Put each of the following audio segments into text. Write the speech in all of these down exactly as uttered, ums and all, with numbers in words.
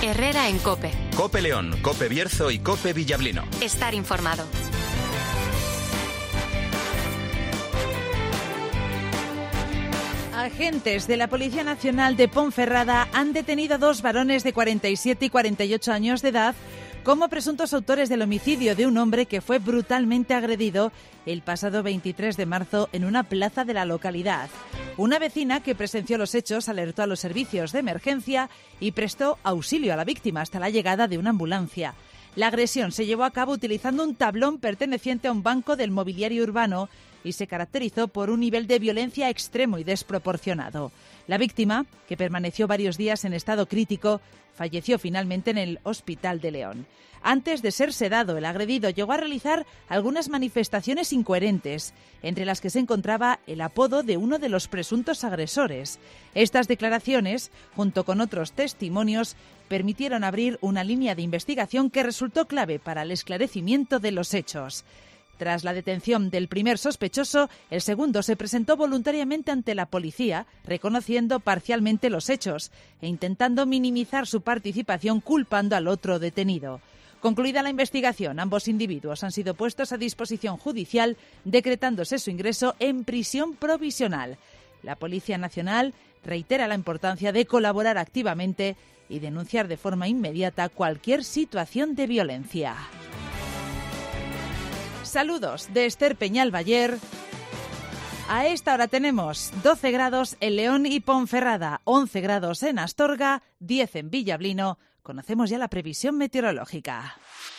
Herrera en COPE. COPE León, COPE Bierzo y COPE Villablino. Estar informado. Agentes de la Policía Nacional de Ponferrada han detenido a dos varones de cuarenta y siete y cuarenta y ocho años de edad como presuntos autores del homicidio de un hombre que fue brutalmente agredido el pasado veintitrés de marzo en una plaza de la localidad. Una vecina que presenció los hechos alertó a los servicios de emergencia y prestó auxilio a la víctima hasta la llegada de una ambulancia. La agresión se llevó a cabo utilizando un tablón perteneciente a un banco del mobiliario urbano y se caracterizó por un nivel de violencia extremo y desproporcionado. La víctima, que permaneció varios días en estado crítico, falleció finalmente en el Hospital de León. Antes de ser sedado, el agredido llegó a realizar algunas manifestaciones incoherentes, entre las que se encontraba el apodo de uno de los presuntos agresores. Estas declaraciones, junto con otros testimonios, permitieron abrir una línea de investigación que resultó clave para el esclarecimiento de los hechos. Tras la detención del primer sospechoso, el segundo se presentó voluntariamente ante la policía, reconociendo parcialmente los hechos e intentando minimizar su participación culpando al otro detenido. Concluida la investigación, ambos individuos han sido puestos a disposición judicial, decretándose su ingreso en prisión provisional. La Policía Nacional reitera la importancia de colaborar activamente y denunciar de forma inmediata cualquier situación de violencia. Saludos de Esther Peñalbayer. A esta hora tenemos doce grados en León y Ponferrada, once grados en Astorga, diez en Villablino. Conocemos ya la previsión meteorológica.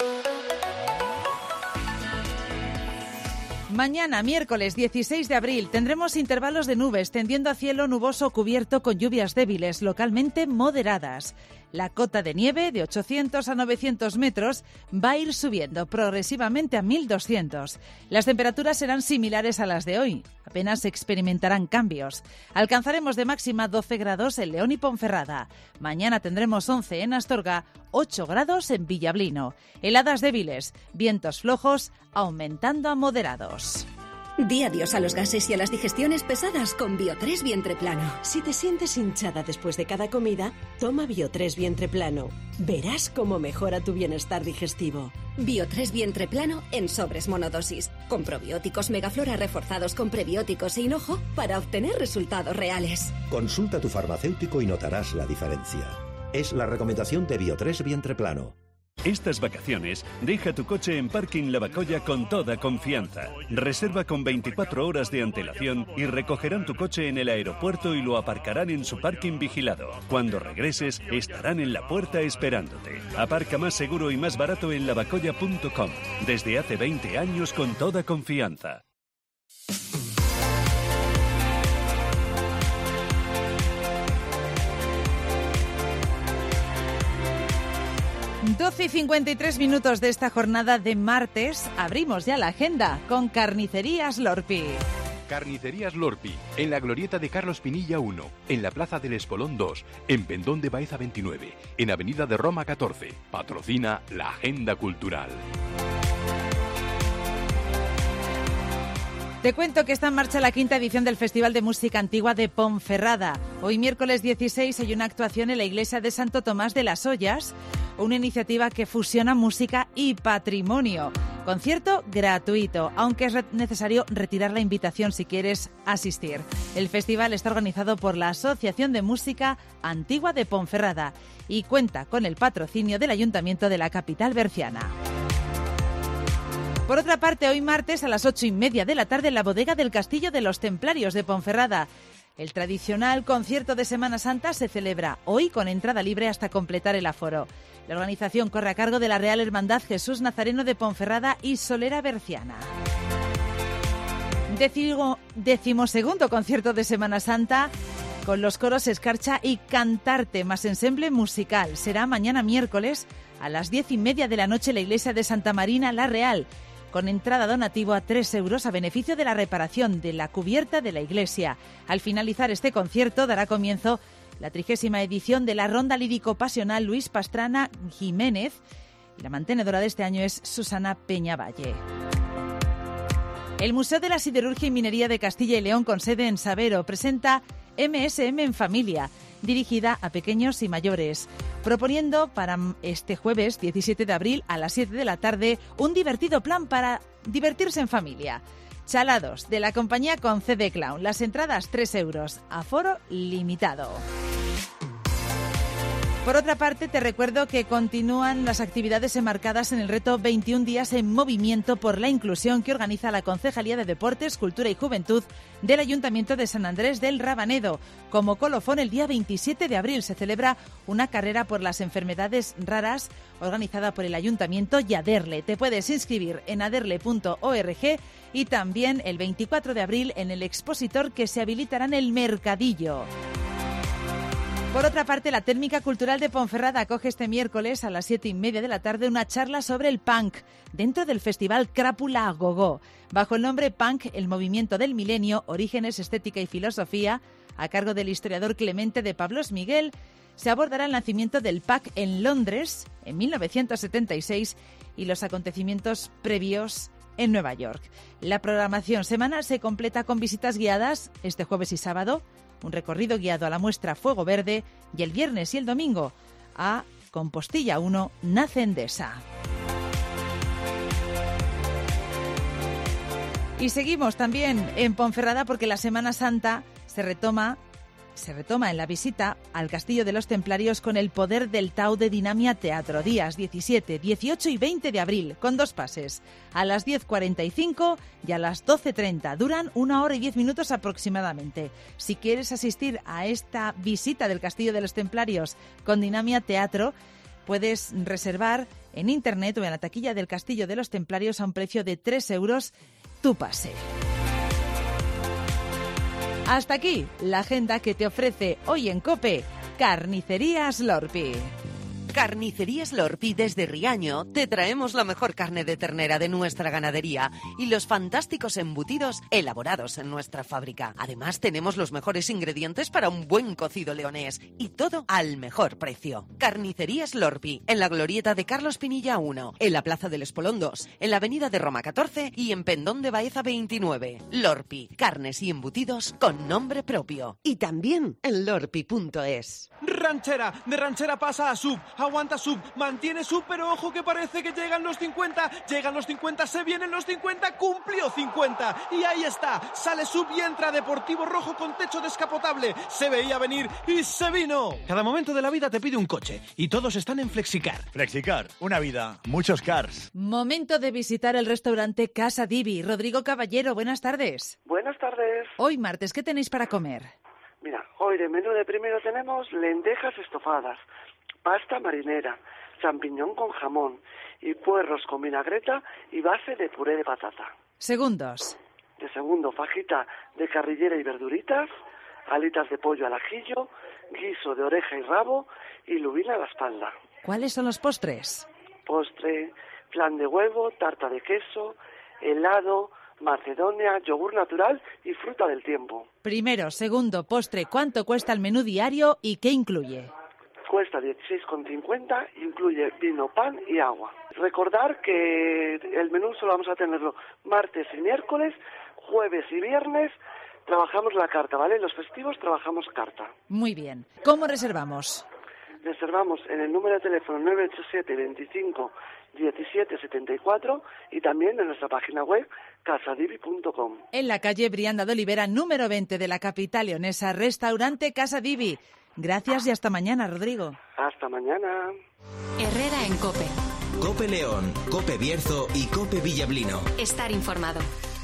Mañana, miércoles dieciséis de abril, tendremos intervalos de nubes tendiendo a cielo nuboso cubierto con lluvias débiles, localmente moderadas. La cota de nieve, de ochocientos a novecientos metros, va a ir subiendo progresivamente a mil doscientos. Las temperaturas serán similares a las de hoy. Apenas se experimentarán cambios. Alcanzaremos de máxima doce grados en León y Ponferrada. Mañana tendremos once en Astorga, ocho grados en Villablino. Heladas débiles, vientos flojos, aumentando a moderados. Di adiós a los gases y a las digestiones pesadas con Bio tres Vientre Plano. Si te sientes hinchada después de cada comida, toma Bio tres Vientre Plano. Verás cómo mejora tu bienestar digestivo. Bio tres Vientre Plano en sobres monodosis, con probióticos Megaflora reforzados con prebióticos e hinojo para obtener resultados reales. Consulta a tu farmacéutico y notarás la diferencia. Es la recomendación de Bio tres Vientre Plano. Estas vacaciones, deja tu coche en Parking Lavacolla con toda confianza. Reserva con veinticuatro horas de antelación y recogerán tu coche en el aeropuerto y lo aparcarán en su parking vigilado. Cuando regreses, estarán en la puerta esperándote. Aparca más seguro y más barato en lavacolla punto com. Desde hace veinte años con toda confianza. doce y cincuenta y tres minutos de esta jornada de martes. Abrimos ya la agenda con Carnicerías Lorpi. Carnicerías Lorpi, en la glorieta de Carlos Pinilla uno, en la Plaza del Espolón dos, en Pendón de Baeza veintinueve, en Avenida de Roma catorce. Patrocina la Agenda Cultural. Te cuento que está en marcha la quinta edición del Festival de Música Antigua de Ponferrada. Hoy, miércoles dieciséis, hay una actuación en la iglesia de Santo Tomás de las Ollas, una iniciativa que fusiona música y patrimonio. Concierto gratuito, aunque es necesario retirar la invitación si quieres asistir. El festival está organizado por la Asociación de Música Antigua de Ponferrada y cuenta con el patrocinio del Ayuntamiento de la capital berciana. Por otra parte, hoy martes a las ocho y media de la tarde en la bodega del Castillo de los Templarios de Ponferrada. El tradicional concierto de Semana Santa se celebra hoy con entrada libre hasta completar el aforo. La organización corre a cargo de la Real Hermandad Jesús Nazareno de Ponferrada y Solera Berciana. Décimo, decimosegundo concierto de Semana Santa con los coros Escarcha y Cantarte más ensemble musical. Será mañana miércoles a las diez y media de la noche en la iglesia de Santa Marina la Real, con entrada donativa a tres euros a beneficio de la reparación de la cubierta de la iglesia. Al finalizar este concierto dará comienzo la trigésima edición de la Ronda Lírico-Pasional Luis Pastrana Jiménez y la mantenedora de este año es Susana Peñavalle. El Museo de la Siderurgia y Minería de Castilla y León, con sede en Sabero, presenta eme ese eme en Familia, dirigida a pequeños y mayores. proponiendo para este jueves diecisiete de abril a las siete de la tarde un divertido plan para divertirse en familia. Chalados, de la compañía con C D Clown. Las entradas tres euros, aforo limitado. Por otra parte, te recuerdo que continúan las actividades enmarcadas en el reto veintiún días en movimiento por la inclusión que organiza la Concejalía de Deportes, Cultura y Juventud del Ayuntamiento de San Andrés del Rabanedo. Como colofón, el día veintisiete de abril se celebra una carrera por las enfermedades raras organizada por el Ayuntamiento y Aderle. Te puedes inscribir en aderle punto org y también el veinticuatro de abril en el expositor que se habilitará en el Mercadillo. Por otra parte, la Técnica Cultural de Ponferrada acoge este miércoles a las siete y media de la tarde una charla sobre el punk dentro del festival Crápula a Gogó. Bajo el nombre Punk, el movimiento del milenio, orígenes, estética y filosofía, a cargo del historiador Clemente de Pablos Miguel, se abordará el nacimiento del punk en Londres en mil novecientos setenta y seis y los acontecimientos previos en Nueva York. La programación semanal se completa con visitas guiadas este jueves y sábado, un recorrido guiado a la muestra Fuego Verde y el viernes y el domingo a Compostilla uno, Nacendesa. Y seguimos también en Ponferrada porque la Semana Santa se retoma se retoma en la visita al Castillo de los Templarios con el Poder del Tao de Dinamia Teatro, días diecisiete, dieciocho y veinte de abril, con dos pases, a las diez cuarenta y cinco y a las doce treinta. Duran una hora y diez minutos aproximadamente. Si quieres asistir a esta visita del Castillo de los Templarios con Dinamia Teatro, puedes reservar en internet o en la taquilla del Castillo de los Templarios a un precio de tres euros tu pase. Hasta aquí la agenda que te ofrece hoy en COPE Carnicerías Lorpi. Carnicerías Lorpi desde Riaño te traemos la mejor carne de ternera de nuestra ganadería y los fantásticos embutidos elaborados en nuestra fábrica. Además tenemos los mejores ingredientes para un buen cocido leonés y todo al mejor precio. Carnicerías Lorpi en la glorieta de Carlos Pinilla uno, en la Plaza del Espolón dos, en la Avenida de Roma catorce y en Pendón de Baeza veintinueve. Lorpi, carnes y embutidos con nombre propio. Y también en lorpi punto es. Ranchera, de ranchera pasa a sub, aguanta sub, mantiene sub, pero ojo que parece que llegan los cincuenta, llegan los cincuenta, se vienen los cincuenta, cumplió cincuenta, y ahí está, sale sub y entra Deportivo Rojo con techo descapotable, se veía venir y se vino. Cada momento de la vida te pide un coche, y todos están en Flexicar. Flexicar, una vida, muchos cars. Momento de visitar el restaurante Casa Divi. Rodrigo Caballero, buenas tardes. Buenas tardes. Hoy martes, ¿qué tenéis para comer? Mira, hoy de menú de primero tenemos lentejas estofadas, pasta marinera, champiñón con jamón y puerros con vinagreta y base de puré de patata. Segundos. De segundo, fajita de carrillera y verduritas, alitas de pollo al ajillo, guiso de oreja y rabo y lubina a la espalda. ¿Cuáles son los postres? Postre, flan de huevo, tarta de queso, helado, macedonia, yogur natural y fruta del tiempo. Primero, segundo, postre, ¿cuánto cuesta el menú diario y qué incluye? Cuesta dieciséis con cincuenta, incluye vino, pan y agua. Recordar que el menú solo vamos a tenerlo martes y miércoles, jueves y viernes trabajamos la carta, ¿vale? Los festivos trabajamos carta. Muy bien. ¿Cómo reservamos? Reservamos en el número de teléfono nueve ocho siete, veinticinco, diecisiete setenta y cuatro y también en nuestra página web casadivi punto com. En la calle Brianda de Olivera, número veinte de la capital leonesa, restaurante Casa Divi. Gracias y hasta mañana, Rodrigo. Hasta mañana. Herrera en COPE. COPE León, COPE Bierzo y COPE Villablino. Estar informado.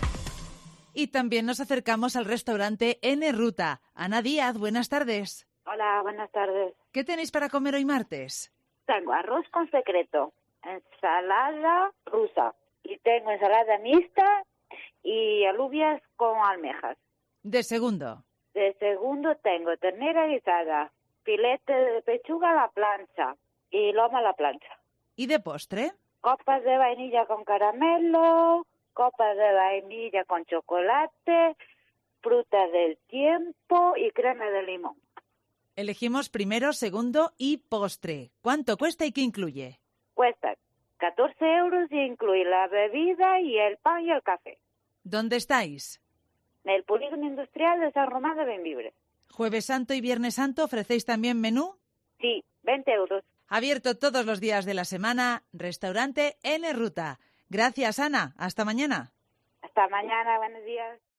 Y también nos acercamos al restaurante N Ruta. Ana Díaz, buenas tardes. Hola, buenas tardes. ¿Qué tenéis para comer hoy martes? Tengo arroz con secreto, ensalada rusa y tengo ensalada mixta y alubias con almejas. De segundo. De segundo tengo ternera guisada, filete de pechuga a la plancha y lomo a la plancha. ¿Y de postre? Copas de vainilla con caramelo, copas de vainilla con chocolate, fruta del tiempo y crema de limón. Elegimos primero, segundo y postre. ¿Cuánto cuesta y qué incluye? Cuesta catorce euros y incluye la bebida y el pan y el café. ¿Dónde estáis? En el Polígono Industrial de San Román de Bembibre. ¿Jueves Santo y Viernes Santo ofrecéis también menú? Sí, veinte euros. Abierto todos los días de la semana, restaurante N Ruta. Gracias, Ana. Hasta mañana. Hasta mañana, buenos días.